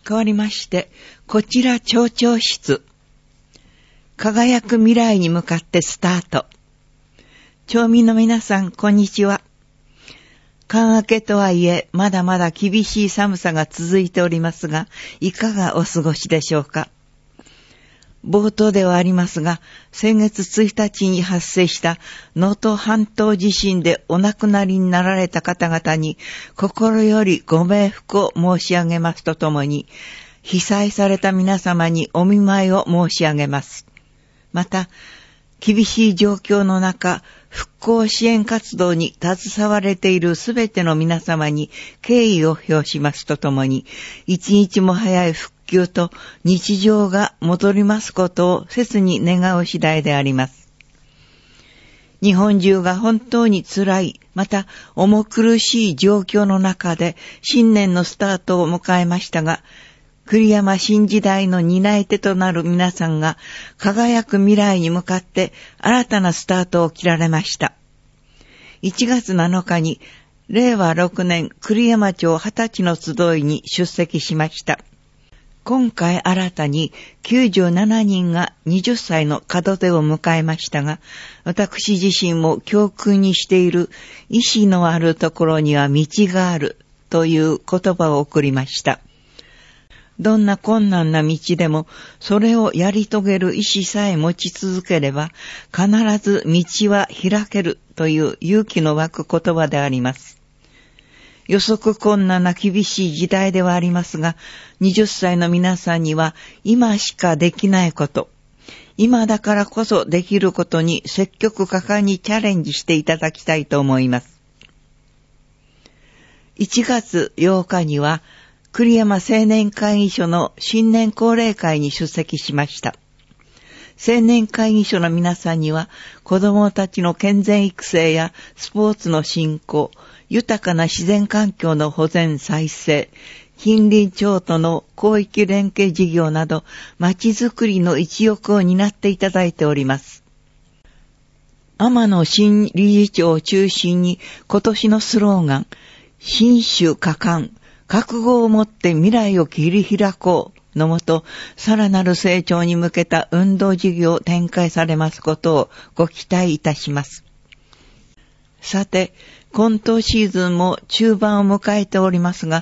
変わりまして、こちら町長室。輝く未来に向かってスタート。町民の皆さん、こんにちは。寒明けとはいえ、まだまだ厳しい寒さが続いておりますが、いかがお過ごしでしょうか。冒頭ではありますが、先月1日に発生した能登半島地震でお亡くなりになられた方々に心よりご冥福を申し上げますとともに、被災された皆様にお見舞いを申し上げます。また、厳しい状況の中、復興支援活動に携われているすべての皆様に敬意を表しますとともに、一日も早い復旧と日常が戻りますことを切に願う次第であります。日本中が本当に辛い、また重苦しい状況の中で新年のスタートを迎えましたが、栗山新時代の担い手となる皆さんが輝く未来に向かって新たなスタートを切られました。1月7日に令和6年栗山町20歳の集いに出席しました。今回新たに97人が20歳の門出を迎えましたが、私自身も教訓にしている意志のあるところには道があるという言葉を送りました。どんな困難な道でも、それをやり遂げる意志さえ持ち続ければ、必ず道は開けるという勇気の湧く言葉であります。予測困難な厳しい時代ではありますが、20歳の皆さんには今しかできないこと、今だからこそできることに積極果敢にチャレンジしていただきたいと思います。1月8日には、栗山青年会議所の新年恒例会に出席しました。青年会議所の皆さんには、子どもたちの健全育成やスポーツの振興、豊かな自然環境の保全再生、近隣町との広域連携事業など、町づくりの一翼を担っていただいております。天野新理事長を中心に、今年のスローガン、新種果敢、覚悟を持って未来を切り開こうのもと、さらなる成長に向けた運動事業を展開されますことをご期待いたします。さて、今冬シーズンも中盤を迎えておりますが、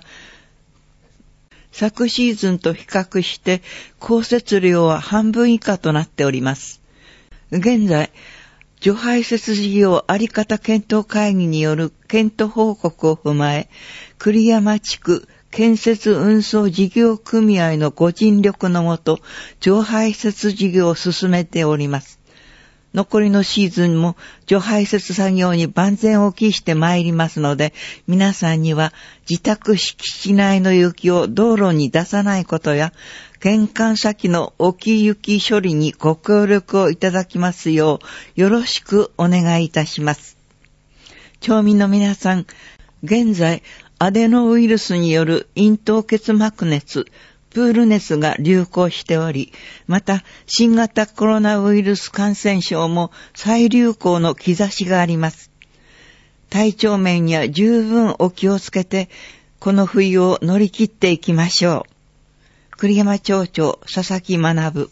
昨シーズンと比較して降雪量は半分以下となっております。現在、除排雪事業あり方検討会議による検討報告を踏まえ、栗山地区建設運送事業組合のご尽力のもと、除排雪事業を進めております。残りのシーズンも除排雪作業に万全を期してまいりますので、皆さんには自宅敷地内の雪を道路に出さないことや、玄関先の置き雪処理にご協力をいただきますよう、よろしくお願いいたします。町民の皆さん、現在、アデノウイルスによる咽頭結膜熱、プール熱が流行しており、また新型コロナウイルス感染症も再流行の兆しがあります。体調面には十分お気をつけて、この冬を乗り切っていきましょう。栗山町長佐々木学。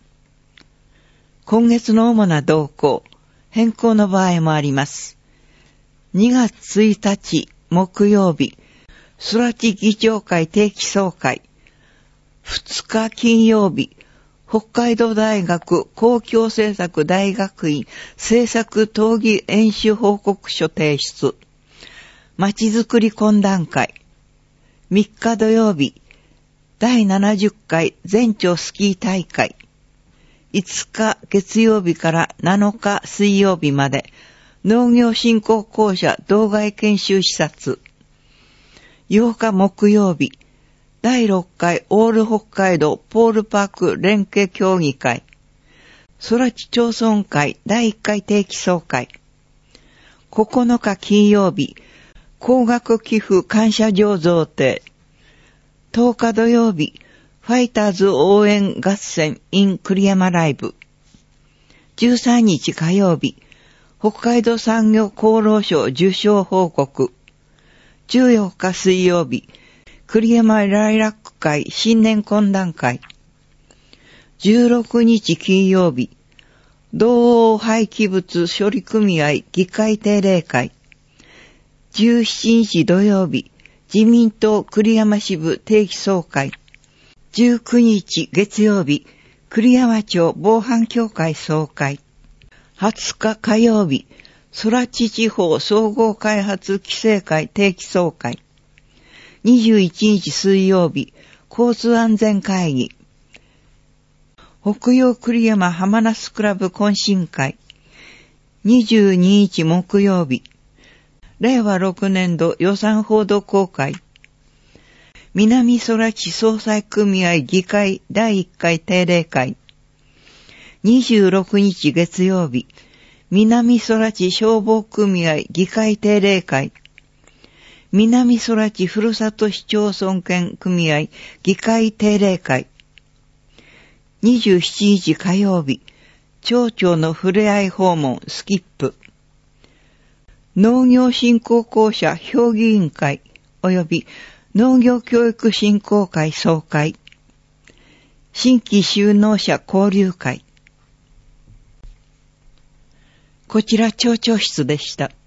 今月の主な動向、変更の場合もあります。2月1日木曜日、空知議長会定期総会。2日金曜日、北海道大学公共政策大学院政策討議演習報告書提出。まちづくり懇談会。3日土曜日、第70回全町スキー大会。5日月曜日から7日水曜日まで、農業振興公社道外研修視察。8日木曜日、第6回オール北海道ポールパーク連携協議会。空知町村会第1回定期総会。9日金曜日、高額寄付感謝状贈呈。10日土曜日、ファイターズ応援合戦 in 栗山ライブ。13日火曜日、北海道産業功労賞受賞報告。14日水曜日、栗山ライラック会新年懇談会。16日金曜日、同欧廃棄物処理組合議会定例会。17日土曜日、自民党栗山支部定期総会。19日月曜日、栗山町防犯協会総会。20日火曜日、空知地方総合開発規制会定期総会。21日水曜日、交通安全会議。北陽栗山浜那須クラブ懇親会。22日木曜日、令和6年度予算報道公開。南空知総裁組合議会第1回定例会。26日月曜日、南空知消防組合議会定例会。南空知ふるさと市町村権組合議会定例会。27日火曜日、町長のふれあい訪問スキップ。農業振興公社評議委員会及び農業教育振興会総会。新規就農者交流会。こちら町長室でした。